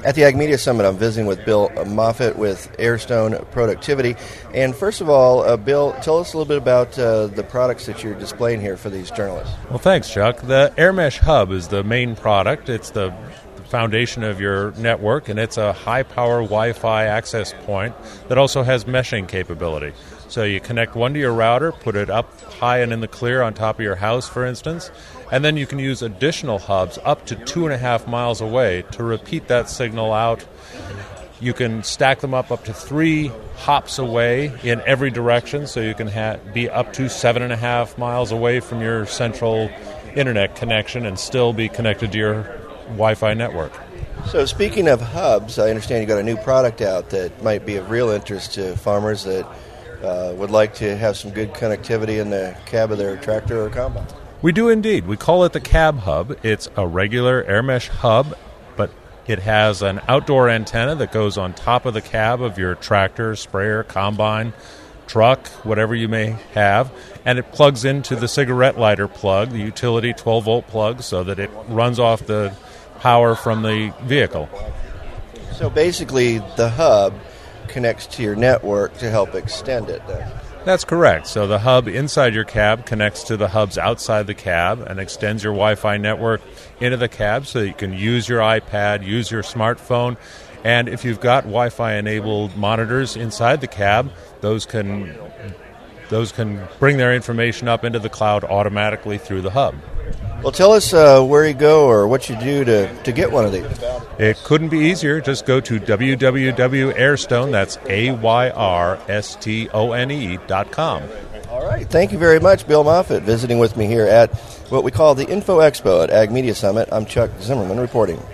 At the Ag Media Summit, I'm visiting with Bill Moffitt with Airstone Productivity. And first of all, Bill, tell us a little bit about the products that you're displaying here for these journalists. Well, thanks, Chuck. The AirMesh Hub is the main product. It's the foundation of your network, and it's a high-power Wi-Fi access point that also has meshing capability. So you connect one to your router, put it up high and in the clear on top of your house, for instance, and then you can use additional hubs up to 2.5 miles away to repeat that signal out. You can stack them up to 3 hops away in every direction, so you can be up to 7.5 miles away from your central internet connection and still be connected to your Wi-Fi network. So speaking of hubs, I understand you got a new product out that might be of real interest to farmers that would like to have some good connectivity in the cab of their tractor or combine. We do indeed. We call it the Cab Hub. It's a regular AirMesh hub, but it has an outdoor antenna that goes on top of the cab of your tractor, sprayer, combine, truck, whatever you may have, and it plugs into the cigarette lighter plug, the utility 12-volt plug, so that it runs off the power from the vehicle. So basically, the hub connects to your network to help extend it then. That's correct. So the hub inside your cab connects to the hubs outside the cab and extends your Wi-Fi network into the cab so you can use your iPad, use your smartphone, and if you've got Wi-Fi enabled monitors inside the cab, those can bring their information up into the cloud automatically through the hub. Well, tell us where you go or what you do to get one of these. It couldn't be easier. Just go to www.airstone, that's AYRSTONE.com. All right. Thank you very much, Bill Moffitt, visiting with me here at what we call the Info Expo at Ag Media Summit. I'm Chuck Zimmerman reporting.